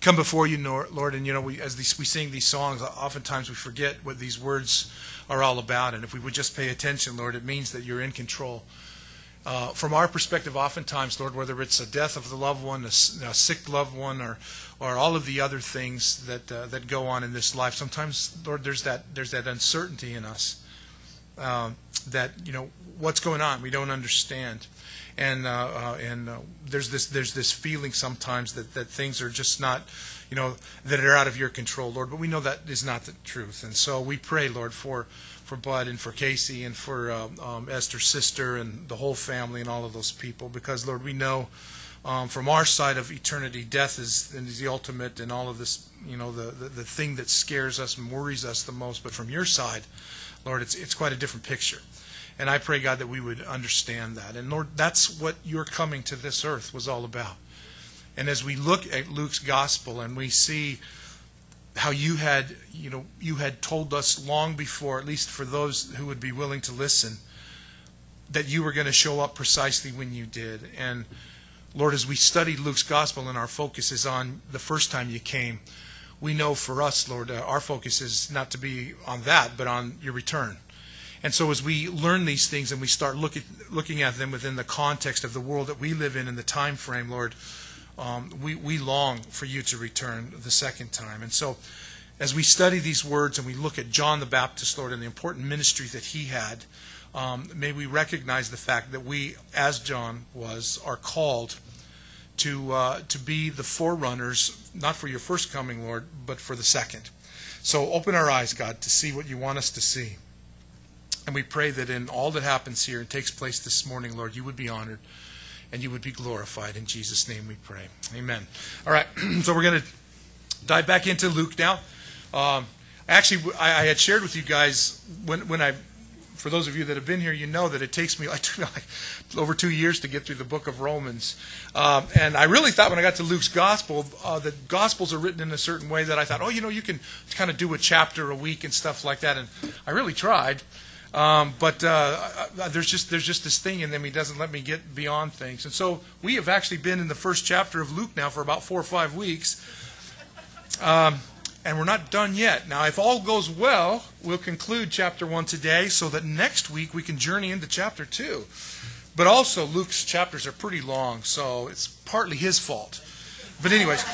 come before you, Lord, and we sing these songs, oftentimes we forget what these words are all about. And if we would just pay attention, Lord, it means that you're in control. From our perspective, oftentimes, Lord, whether it's a death of the loved one, a sick loved one, or all of the other things that go on in this life, sometimes, Lord, there's that uncertainty in us that what's going on, we don't understand. And there's this feeling sometimes that things are just not, that are out of your control, Lord. But we know that is not the truth. And so we pray, Lord, for Bud and for Casey and for Esther's sister and the whole family and all of those people. Because, Lord, we know from our side of eternity, death is the ultimate and all of this, the thing that scares us and worries us the most. But from your side, Lord, it's quite a different picture. And I pray, God, that we would understand that. And Lord, that's what your coming to this earth was all about. And as we look at Luke's gospel and we see how you had told us long before, at least for those who would be willing to listen, that you were going to show up precisely when you did. And Lord, as we studied Luke's gospel and our focus is on the first time you came, we know for us, Lord, our focus is not to be on that, but on your return. And so as we learn these things and we start looking at them within the context of the world that we live in and the time frame, Lord, we long for you to return the second time. And so as we study these words and we look at John the Baptist, Lord, and the important ministry that he had, may we recognize the fact that we, as John was, are called to be the forerunners, not for your first coming, Lord, but for the second. So open our eyes, God, to see what you want us to see. And we pray that in all that happens here and takes place this morning, Lord, you would be honored and you would be glorified. In Jesus' name we pray. Amen. All right, so we're going to dive back into Luke now. Actually, I had shared with you guys for those of you that have been here, you know that it takes me like over 2 years to get through the book of Romans. And I really thought when I got to Luke's gospel, the gospels are written in a certain way that I thought, you can kind of do a chapter a week and stuff like that. And I really tried. But there's just this thing in them. He doesn't let me get beyond things. And so we have actually been in the first chapter of Luke now for about 4 or 5 weeks. And we're not done yet. Now, if all goes well, we'll conclude chapter 1 today so that next week we can journey into chapter 2. But also, Luke's chapters are pretty long, so it's partly his fault. But anyways,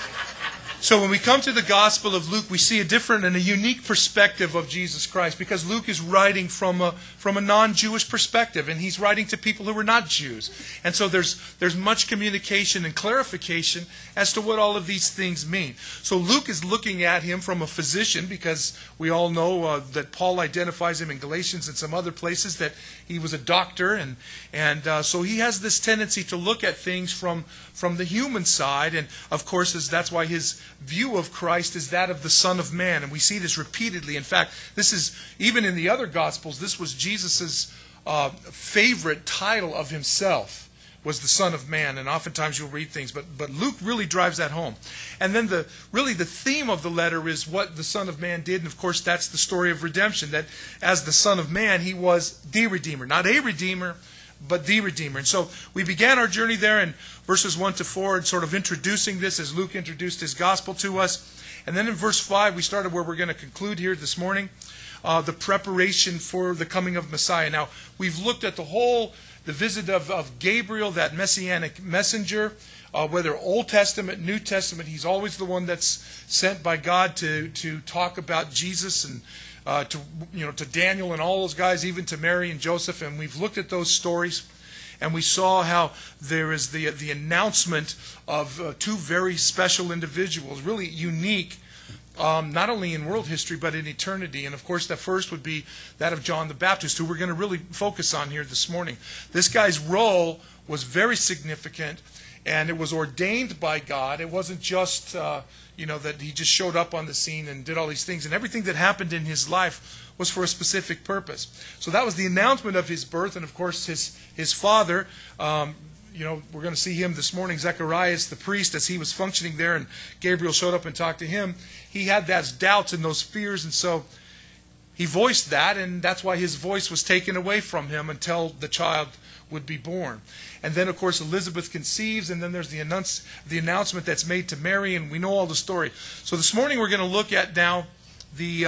so when we come to the Gospel of Luke, we see a different and a unique perspective of Jesus Christ, because Luke is writing from a non-Jewish perspective, and he's writing to people who are not Jews. And so there's much communication and clarification as to what all of these things mean. So Luke is looking at him from a physician, because we all know that Paul identifies him in Galatians and some other places that he was a doctor, and so he has this tendency to look at things from the human side, and of course that's why his view of Christ is that of the Son of Man, and we see this repeatedly. In fact, this is, even in the other Gospels, this was Jesus' favorite title of himself, was the Son of Man, and oftentimes you'll read things, but Luke really drives that home. And then the theme of the letter is what the Son of Man did, and of course that's the story of redemption, that as the Son of Man, he was the Redeemer, not a Redeemer, but the Redeemer. And so we began our journey there in verses 1 to 4 and sort of introducing this as Luke introduced his gospel to us. And then in verse 5, we started where we're going to conclude here this morning, the preparation for the coming of Messiah. Now, we've looked at the visit of Gabriel, that messianic messenger, whether Old Testament, New Testament, he's always the one that's sent by God to talk about Jesus, and to Daniel and all those guys, even to Mary and Joseph. And we've looked at those stories, and we saw how there is the announcement of two very special individuals, really unique, not only in world history but in eternity. And of course the first would be that of John the Baptist, who we're going to really focus on here this morning. This guy's role was very significant, and it was ordained by God. It wasn't just that he just showed up on the scene and did all these things, and everything that happened in his life was for a specific purpose. So that was the announcement of his birth. And of course his father, we're going to see him this morning, Zacharias the priest, as he was functioning there and Gabriel showed up and talked to him. He had those doubts and those fears, and so he voiced that, and that's why his voice was taken away from him until the child would be born. And then, of course, Elizabeth conceives, and then there's the announcement that's made to Mary, and we know all the story. So this morning we're going to look at now the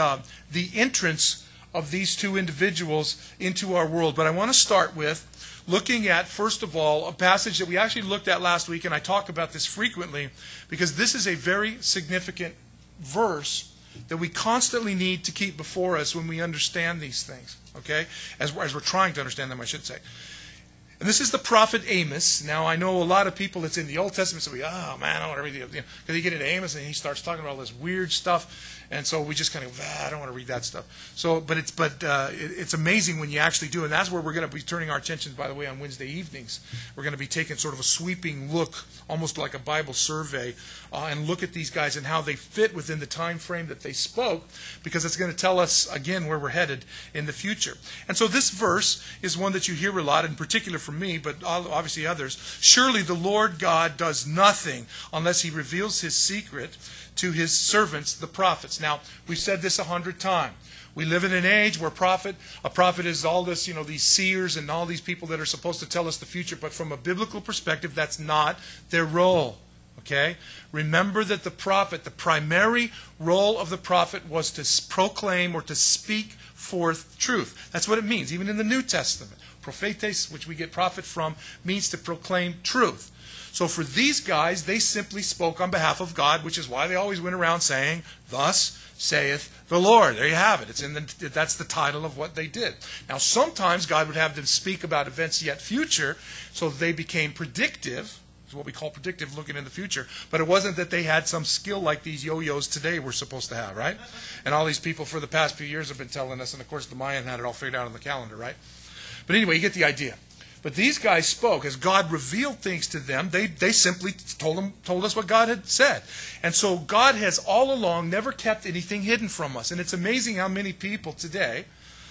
entrance of these two individuals into our world. But I want to start with looking at, first of all, a passage that we actually looked at last week, and I talk about this frequently because this is a very significant verse that we constantly need to keep before us when we understand these things, okay? As we're trying to understand them, I should say. And this is the prophet Amos. Now, I know a lot of people, it's in the Old Testament, so oh man, I don't want to read it. Because you get into Amos and he starts talking about all this weird stuff. And so we just kind of, I don't want to read that stuff. So, but it's amazing when you actually do. And that's where we're going to be turning our attention, by the way, on Wednesday evenings. We're going to be taking sort of a sweeping look, almost like a Bible survey, and look at these guys and how they fit within the time frame that they spoke, because it's going to tell us, again, where we're headed in the future. And so this verse is one that you hear a lot, in particular from me, but obviously others. Surely the Lord God does nothing unless he reveals his secret to his servants, the prophets. Now, we've said this 100 times. We live in an age where a prophet is all this, these seers and all these people that are supposed to tell us the future. But from a biblical perspective, that's not their role. Okay? Remember that the prophet, the primary role of the prophet was to proclaim or to speak forth truth. That's what it means, even in the New Testament. Prophetes, which we get prophet from, means to proclaim truth. So for these guys, they simply spoke on behalf of God, which is why they always went around saying, "Thus saith the Lord." There you have it. That's the title of what they did. Now, sometimes God would have them speak about events yet future, so they became predictive. It's what we call predictive, looking in the future. But it wasn't that they had some skill like these yo-yos today we're supposed to have, right? And all these people for the past few years have been telling us, and of course the Mayan had it all figured out on the calendar, right? But anyway, you get the idea. But these guys spoke. As God revealed things to them, they simply told us what God had said. And so God has all along never kept anything hidden from us. And it's amazing how many people today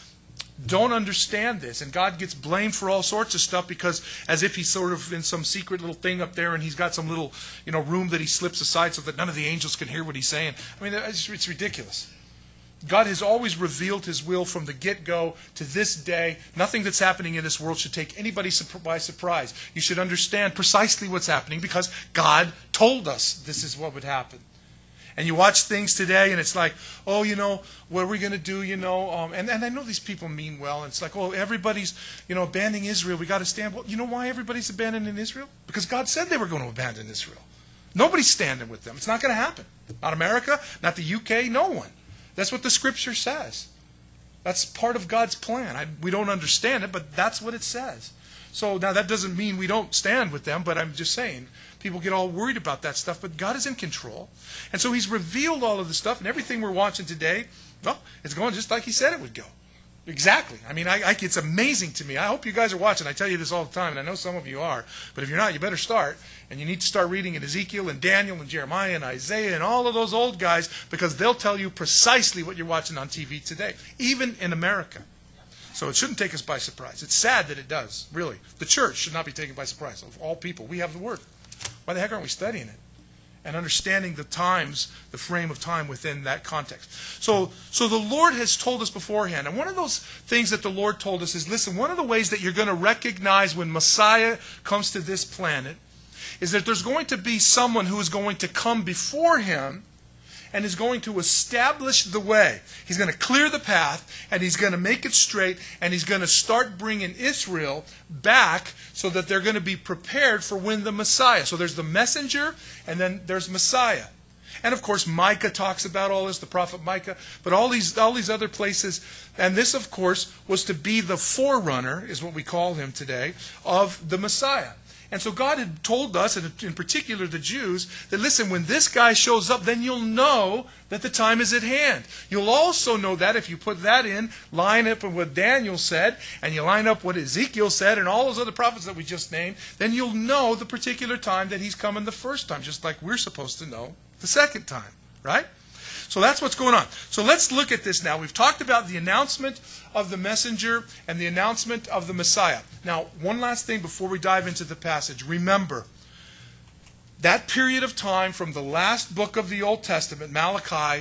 don't understand this. And God gets blamed for all sorts of stuff because as if he's sort of in some secret little thing up there and he's got some little room that he slips aside so that none of the angels can hear what he's saying. I mean, it's ridiculous. God has always revealed his will from the get-go to this day. Nothing that's happening in this world should take anybody by surprise. You should understand precisely what's happening because God told us this is what would happen. And you watch things today and it's like, what are we going to do, And I know these people mean well. And it's like, everybody's, abandoning Israel. We got to stand. Well, you know why everybody's abandoning Israel? Because God said they were going to abandon Israel. Nobody's standing with them. It's not going to happen. Not America, not the UK, no one. That's what the Scripture says. That's part of God's plan. We don't understand it, but that's what it says. So now that doesn't mean we don't stand with them, but I'm just saying, people get all worried about that stuff, but God is in control. And so he's revealed all of the stuff, and everything we're watching today, well, it's going just like he said it would go. Exactly. I mean, it's amazing to me. I hope you guys are watching. I tell you this all the time, and I know some of you are. But if you're not, you better start. And you need to start reading in Ezekiel and Daniel and Jeremiah and Isaiah and all of those old guys because they'll tell you precisely what you're watching on TV today, even in America. So it shouldn't take us by surprise. It's sad that it does, really. The church should not be taken by surprise. Of all people, we have the Word. Why the heck aren't we studying it? And understanding the times, the frame of time within that context. So the Lord has told us beforehand. And one of those things that the Lord told us is, listen, one of the ways that you're going to recognize when Messiah comes to this planet is that there's going to be someone who is going to come before him and is going to establish the way. He's going to clear the path, and he's going to make it straight, and he's going to start bringing Israel back so that they're going to be prepared for when the Messiah. So there's the messenger, and then there's Messiah. And of course, Micah talks about all this, the prophet Micah, but all these other places. And this, of course, was to be the forerunner, is what we call him today, of the Messiah. And so God had told us, and in particular the Jews, that listen, when this guy shows up, then you'll know that the time is at hand. You'll also know that if you put that in, line up with what Daniel said, and you line up what Ezekiel said, and all those other prophets that we just named, then you'll know the particular time that he's coming the first time, just like we're supposed to know the second time, right? So that's what's going on. So let's look at this now. We've talked about the announcement of the messenger and the announcement of the Messiah. Now, one last thing before we dive into the passage. Remember, that period of time from the last book of the Old Testament, Malachi,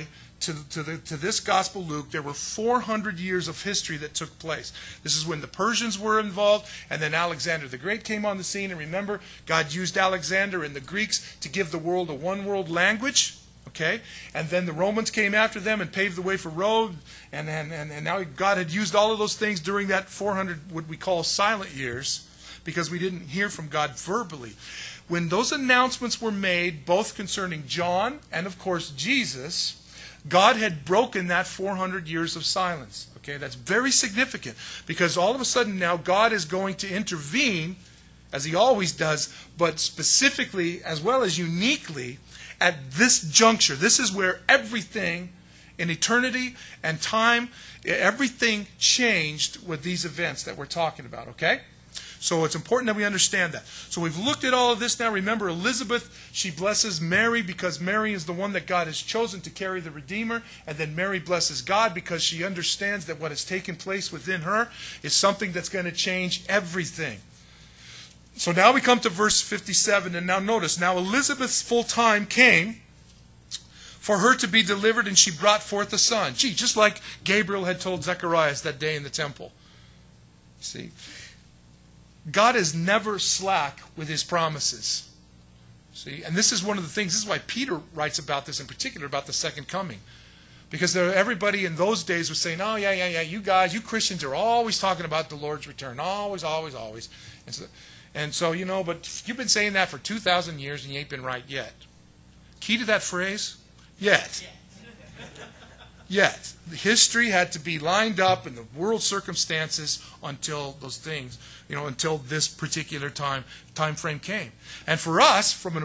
to this Gospel Luke, there were 400 years of history that took place. This is when the Persians were involved, and then Alexander the Great came on the scene. And remember, God used Alexander and the Greeks to give the world a one-world language. Okay, and then the Romans came after them and paved the way for Rome, and now God had used all of those things during that 400, what we call silent years, because we didn't hear from God verbally. When those announcements were made, both concerning John and, of course, Jesus, God had broken that 400 years of silence. Okay, that's very significant, because all of a sudden now God is going to intervene, as he always does, but specifically as well as uniquely at this juncture. This is where everything in eternity and time, everything changed with these events that we're talking about, okay? So it's important that we understand that. So we've looked at all of this now. Remember, Elizabeth, she blesses Mary because Mary is the one that God has chosen to carry the Redeemer. And then Mary blesses God because she understands that what has taken place within her is something that's going to change everything. So now we come to verse 57, and now notice, now Elizabeth's full time came for her to be delivered, and she brought forth a son. Gee, just like Gabriel had told Zacharias that day in the temple. See? God is never slack with his promises. See? And this is one of the things, this is why Peter writes about this in particular, about the second coming. Because everybody in those days was saying, oh, yeah, you guys, you Christians are always talking about the Lord's return. Always, always, always. And so, but you've been saying that for 2,000 years and you ain't been right yet. Key to that phrase? Yet. Yet. The history had to be lined up in the world circumstances until those things, until this particular time frame came. And for us, from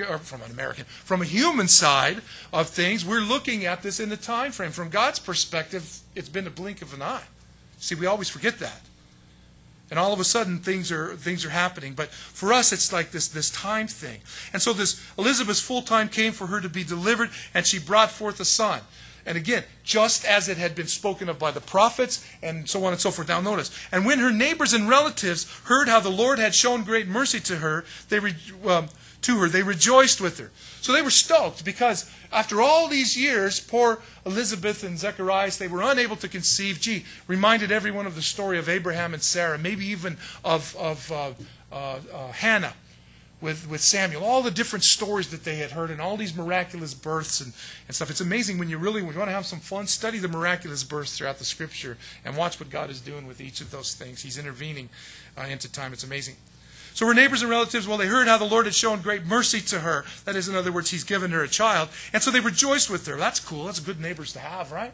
a human side of things, we're looking at this in the time frame. From God's perspective, it's been a blink of an eye. See, we always forget that. And all of a sudden, things are happening. But for us, it's like this time thing. And so this Elizabeth's full time came for her to be delivered, and she brought forth a son. And again, just as it had been spoken of by the prophets, and so on and so forth. Now notice, and when her neighbors and relatives heard how the Lord had shown great mercy to her, they rejoiced with her. So they were stoked, because after all these years, poor Elizabeth and Zacharias, they were unable to conceive. Reminded everyone of the story of Abraham and Sarah, maybe even of Hannah with Samuel. All the different stories that they had heard, and all these miraculous births and stuff. It's amazing when you want to have some fun, study the miraculous births throughout the Scripture and watch what God is doing with each of those things. He's intervening into time. It's amazing. So her neighbors and relatives, they heard how the Lord had shown great mercy to her. That is, in other words, he's given her a child. And so they rejoiced with her. That's cool. That's good neighbors to have, right?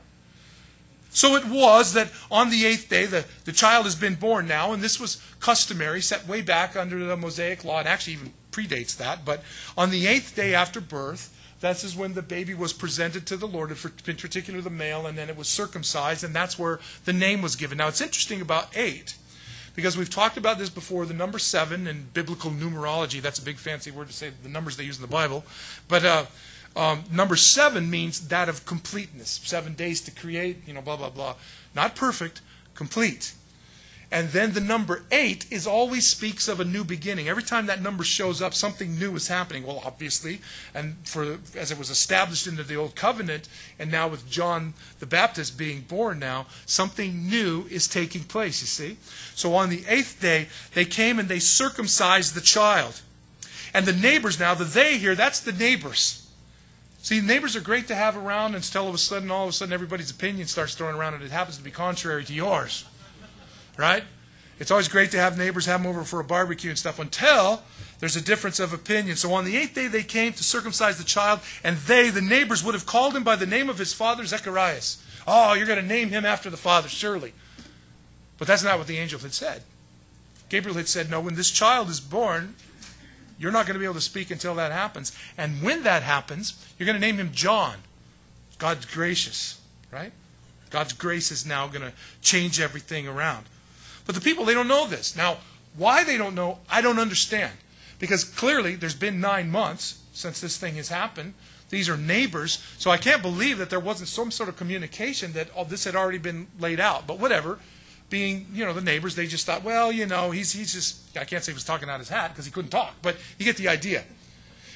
So it was that on the 8th day, the child has been born now, and this was customary, set way back under the Mosaic law, and actually even predates that. But on the 8th day after birth, this is when the baby was presented to the Lord, in particular the male, and then it was circumcised, and that's where the name was given. Now, it's interesting about 8. Because we've talked about this before, the number 7 in biblical numerology, that's a big fancy word to say the numbers they use in the Bible. But number 7 means that of completeness. 7 days to create, blah, blah, blah. Not perfect, complete. And then the number 8 always speaks of a new beginning. Every time that number shows up, something new is happening. Well, obviously, and as it was established into the Old Covenant, and now with John the Baptist being born now, something new is taking place, you see. So on the 8th day, they came and they circumcised the child. And the neighbors now, the they here, that's the neighbors. See, neighbors are great to have around until all of a sudden everybody's opinion starts throwing around and it happens to be contrary to yours. Right? It's always great to have neighbors, have them over for a barbecue and stuff until there's a difference of opinion. So on the 8th day they came to circumcise the child, and the neighbors, would have called him by the name of his father, Zacharias. Oh, you're going to name him after the father, surely. But that's not what the angel had said. Gabriel had said, no, when this child is born, you're not going to be able to speak until that happens. And when that happens, you're going to name him John. God's gracious, right? God's grace is now going to change everything around. But the people, they don't know this. Now, why they don't know, I don't understand. Because clearly, there's been 9 months since this thing has happened. These are neighbors. So I can't believe that there wasn't some sort of communication that this had already been laid out. But whatever. Being, the neighbors, they just thought, well, he's just, I can't say he was talking out his hat because he couldn't talk. But you get the idea.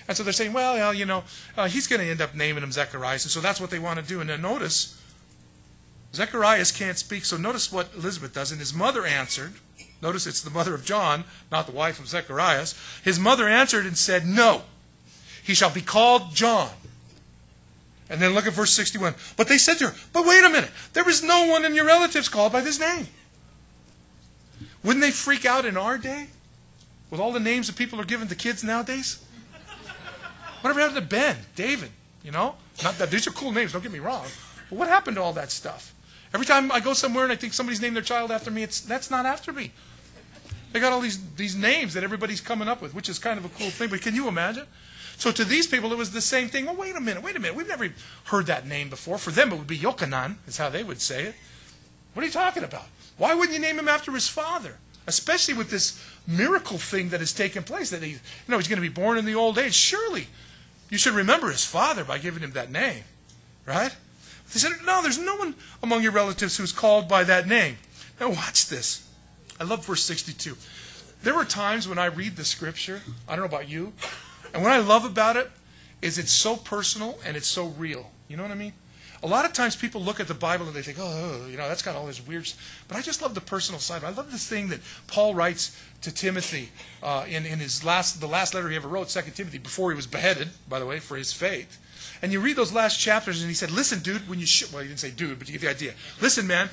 And so they're saying, well, he's going to end up naming him Zacharias. And so that's what they want to do. And then notice, Zacharias can't speak. So notice what Elizabeth does. And his mother answered. Notice it's the mother of John, not the wife of Zacharias. His mother answered and said, no, he shall be called John. And then look at verse 61. But they said to her, but wait a minute. There is no one in your relatives called by this name. Wouldn't they freak out in our day? With all the names that people are giving to kids nowadays? Whatever happened to Ben, David, Not that these are cool names, don't get me wrong. But what happened to all that stuff? Every time I go somewhere and I think somebody's named their child after me, that's not after me. They got all these names that everybody's coming up with, which is kind of a cool thing. But can you imagine? So to these people, it was the same thing. Well, wait a minute. We've never heard that name before. For them, it would be Yochanan, is how they would say it. What are you talking about? Why wouldn't you name him after his father? Especially with this miracle thing that has taken place, that he's going to be born in the old age. Surely you should remember his father by giving him that name, right? They said, no, there's no one among your relatives who's called by that name. Now watch this. I love verse 62. There were times when I read the scripture, I don't know about you, and what I love about it is it's so personal and it's so real. You know what I mean? A lot of times people look at the Bible and they think, that's got all this weird stuff. But I just love the personal side. I love this thing that Paul writes to Timothy in the last letter he ever wrote, 2 Timothy, before he was beheaded, by the way, for his faith. And you read those last chapters and he said, listen, dude, when you well, he didn't say dude, but you get the idea. Listen, man.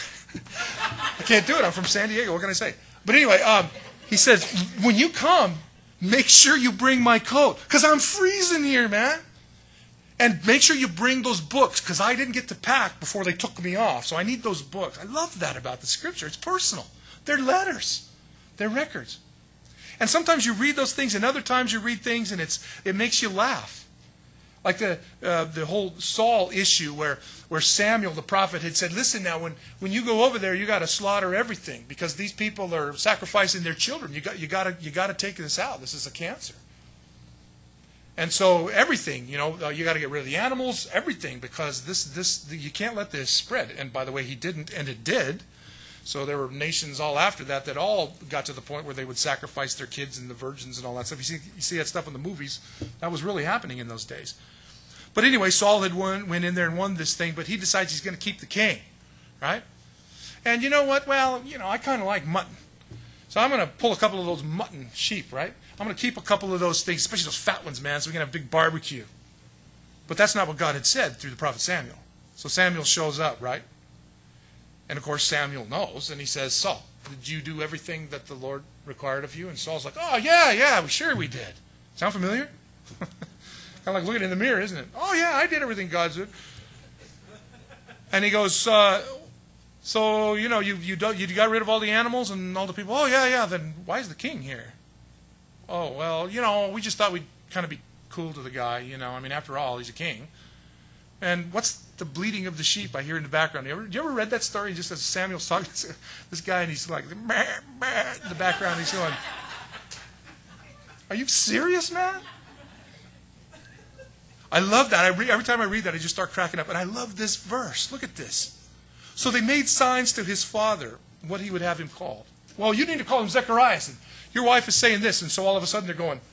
I can't do it. I'm from San Diego. What can I say? But anyway, he says, when you come, make sure you bring my coat. Because I'm freezing here, man. And make sure you bring those books, because I didn't get to pack before they took me off. So I need those books. I love that about the scripture. It's personal. They're letters. They're records. And sometimes you read those things, and other times you read things, and it makes you laugh. Like the whole Saul issue where Samuel, the prophet, had said, listen now, when you go over there, you got to slaughter everything, because these people are sacrificing their children. You got to take this out. This is a cancer. And so everything, you got to get rid of the animals, everything, because you can't let this spread. And by the way, he didn't, and it did. So there were nations all after that all got to the point where they would sacrifice their kids and the virgins and all that stuff. You see that stuff in the movies. That was really happening in those days. But anyway, Saul had went in there and won this thing, but he decides he's going to keep the king, right? And you know what? Well, I kind of like mutton. So I'm going to pull a couple of those mutton sheep, right? I'm going to keep a couple of those things, especially those fat ones, man, so we can have a big barbecue. But that's not what God had said through the prophet Samuel. So Samuel shows up, right? And of course Samuel knows, and he says, Saul, did you do everything that the Lord required of you? And Saul's like, oh, yeah, sure we did. Sound familiar? Kind of like looking in the mirror, isn't it? Oh, yeah, I did everything God said. And he goes, so, you got rid of all the animals and all the people? Oh, yeah, then why is the king here? Oh, well, we just thought we'd kind of be cool to the guy, after all, he's a king. And what's the bleating of the sheep I hear in the background? You ever read that story just as Samuel's talking to this guy and he's like, meh, meh, in the background, he's going, are you serious, man? I love that. Every time I read that, I just start cracking up. And I love this verse. Look at this. So they made signs to his father, what he would have him called. Well, you need to call him Zacharias. And your wife is saying this. And so all of a sudden they're going,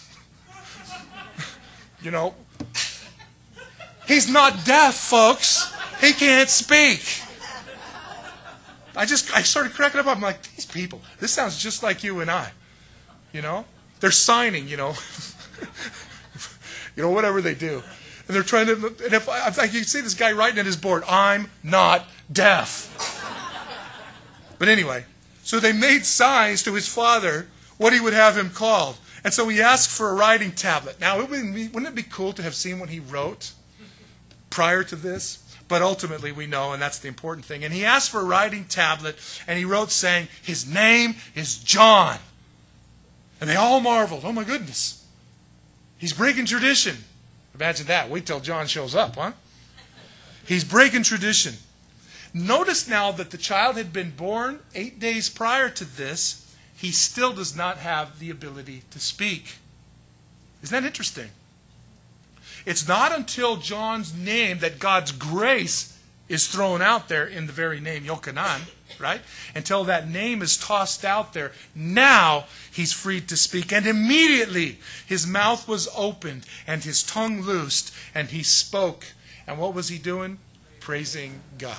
he's not deaf, folks. He can't speak. I started cracking up. I'm like, these people, this sounds just like you and I. They're signing, whatever they do. And they're trying to, and if you see this guy writing at his board, I'm not deaf. But anyway, so they made signs to his father what he would have him called. And so he asked for a writing tablet. Now, wouldn't it be cool to have seen what he wrote prior to this? But ultimately we know, and that's the important thing. And he asked for a writing tablet, and he wrote saying, his name is John. And they all marveled. Oh my goodness. He's breaking tradition. Imagine that. Wait till John shows up, huh? He's breaking tradition. Notice now that the child had been born 8 days prior to this. He still does not have the ability to speak. Isn't that interesting? It's not until John's name that God's grace is thrown out there in the very name Yochanan, right? Until that name is tossed out there. Now he's freed to speak. And immediately his mouth was opened and his tongue loosed and he spoke. And what was he doing? Praising God.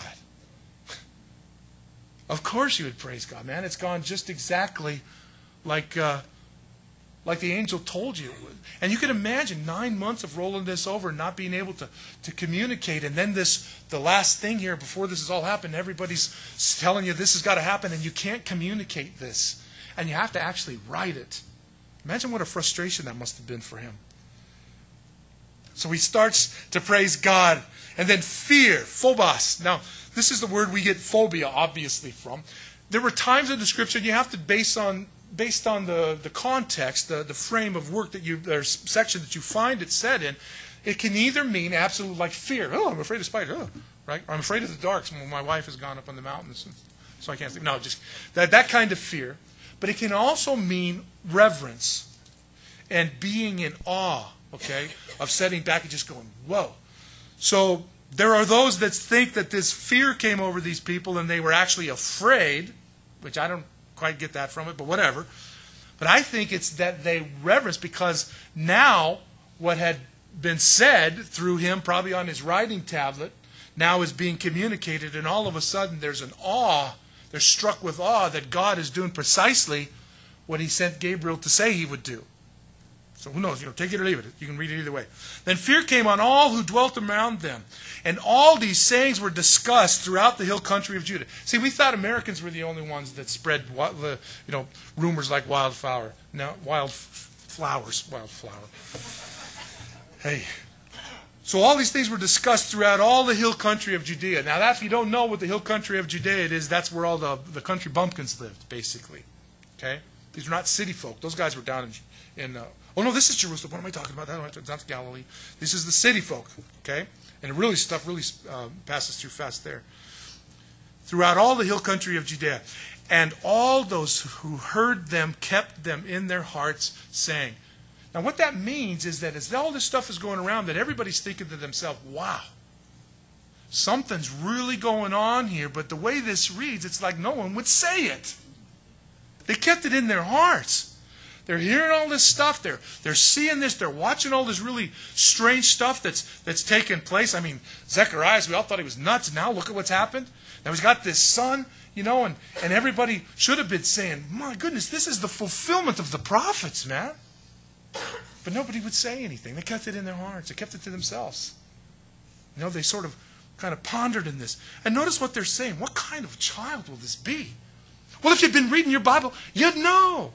Of course you would praise God, man. It's gone just exactly like the angel told you it would. And you can imagine 9 months of rolling this over and not being able to communicate. And then the last thing here, before this has all happened, everybody's telling you this has got to happen and you can't communicate this. And you have to actually write it. Imagine what a frustration that must have been for him. So he starts to praise God. And then fear, phobos. Now, this is the word we get phobia, obviously, from. There were times in the Scripture you have to based on the context, the frame of work or section that you find it said in, it can either mean absolute like fear. Oh, I'm afraid of spiders. Oh, right? Or I'm afraid of the dark. So my wife has gone up on the mountains, so I can't sleep. No, just that kind of fear. But it can also mean reverence and being in awe, okay, of setting back and just going, whoa. So there are those that think that this fear came over these people and they were actually afraid, which I don't quite get that from it, but whatever. But I think it's that they reverence because now what had been said through him, probably on his writing tablet, now is being communicated, and all of a sudden there's an awe. They're struck with awe that God is doing precisely what he sent Gabriel to say he would do. So who knows? Take it or leave it. You can read it either way. Then fear came on all who dwelt around them. And all these sayings were discussed throughout the hill country of Judah. See, we thought Americans were the only ones that spread rumors like wildflower. No, wildflower. Hey. So all these things were discussed throughout all the hill country of Judea. Now, if you don't know what the hill country of Judea is, that's where all the country bumpkins lived, basically. Okay? These were not city folk. Those guys were down in oh, no, this is Jerusalem. What am I talking about? That's not Galilee. This is the city folk. Okay? And stuff really passes through fast there. Throughout all the hill country of Judea. And all those who heard them kept them in their hearts, saying. Now, what that means is that as all this stuff is going around, that everybody's thinking to themselves, wow, something's really going on here. But the way this reads, it's like no one would say it. They kept it in their hearts. They're hearing all this stuff. They're seeing this. They're watching all this really strange stuff that's taking place. I mean, Zechariah, we all thought he was nuts. Now look at what's happened. Now he's got this son, and everybody should have been saying, my goodness, this is the fulfillment of the prophets, man. But nobody would say anything. They kept it in their hearts. They kept it to themselves. They sort of kind of pondered in this. And notice what they're saying. What kind of child will this be? Well, if you'd been reading your Bible, you'd know.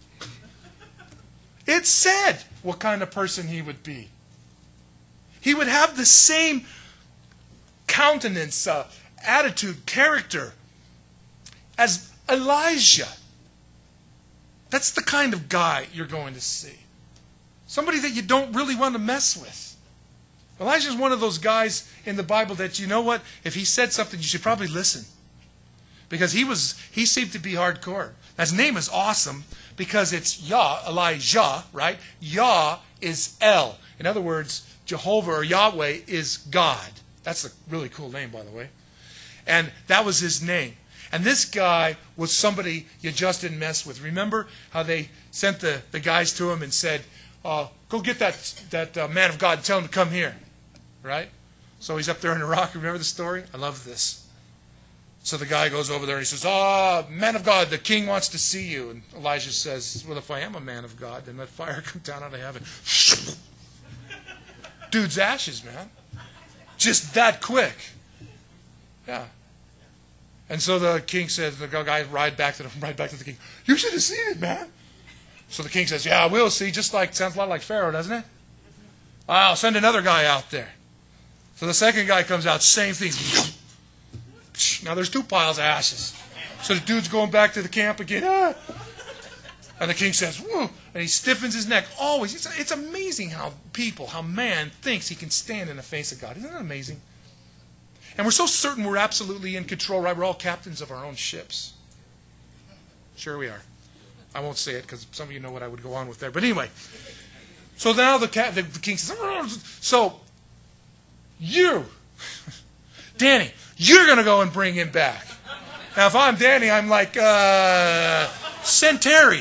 It said what kind of person he would be. He would have the same countenance, attitude, character as Elijah. That's the kind of guy you're going to see. Somebody that you don't really want to mess with. Elijah's one of those guys in the Bible that, you know what, if he said something, you should probably listen. Because he seemed to be hardcore. His name is awesome because it's Yah, Elijah, right? Yah is El. In other words, Jehovah or Yahweh is God. That's a really cool name, by the way. And that was his name. And this guy was somebody you just didn't mess with. Remember how they sent the guys to him and said, go get that man of God and tell him to come here. Right? So he's up there in the rock. Remember the story? I love this. So the guy goes over there and he says, man of God, the king wants to see you. And Elijah says, well, if I am a man of God, then let fire come down out of heaven. Dude's ashes, man. Just that quick. Yeah. And so the king says, the guy ride back to the king. You should have seen it, man. So the king says, yeah, I will see. Sounds a lot like Pharaoh, doesn't it? I'll send another guy out there. So the second guy comes out, same thing. Now there's 2 piles of ashes. So the dude's going back to the camp again. And the king says, whoa, and he stiffens his neck. Always. It's amazing how man thinks he can stand in the face of God. Isn't that amazing? And we're so certain we're absolutely in control, right? We're all captains of our own ships. Sure we are. I won't say it because some of you know what I would go on with there. But anyway. So now the king says, so you Danny, you're going to go and bring him back. Now, if I'm Danny, I'm like, send Terry.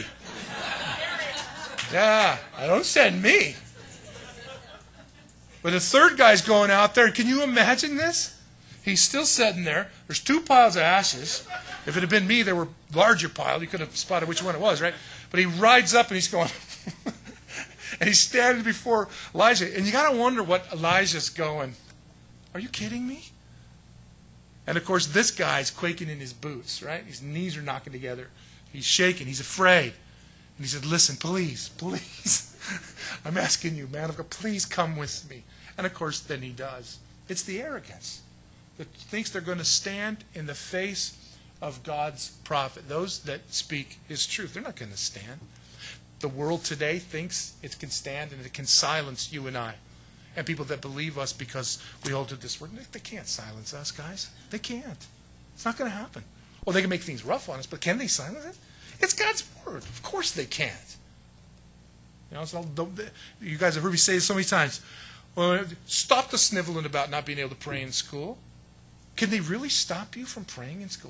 Yeah, don't send me. But the third guy's going out there. Can you imagine this? He's still sitting there. There's 2 piles of ashes. If it had been me, there were larger piles. You could have spotted which one it was, right? But he rides up and he's going, and he's standing before Elijah. And you got to wonder what Elijah's going, are you kidding me? And of course, this guy's quaking in his boots, right? His knees are knocking together. He's shaking. He's afraid. And he said, listen, please, please. I'm asking you, man of God, please come with me. And of course, then he does. It's the arrogance that thinks they're going to stand in the face of God's prophet, those that speak his truth. They're not going to stand. The world today thinks it can stand and it can silence you and I. And people that believe us because we hold to this word, they can't silence us, guys. They can't. It's not going to happen. Well, they can make things rough on us, but can they silence it? It's God's word. Of course they can't. You know, so you guys have heard me say this so many times. Well, stop the sniveling about not being able to pray in school. Can they really stop you from praying in school?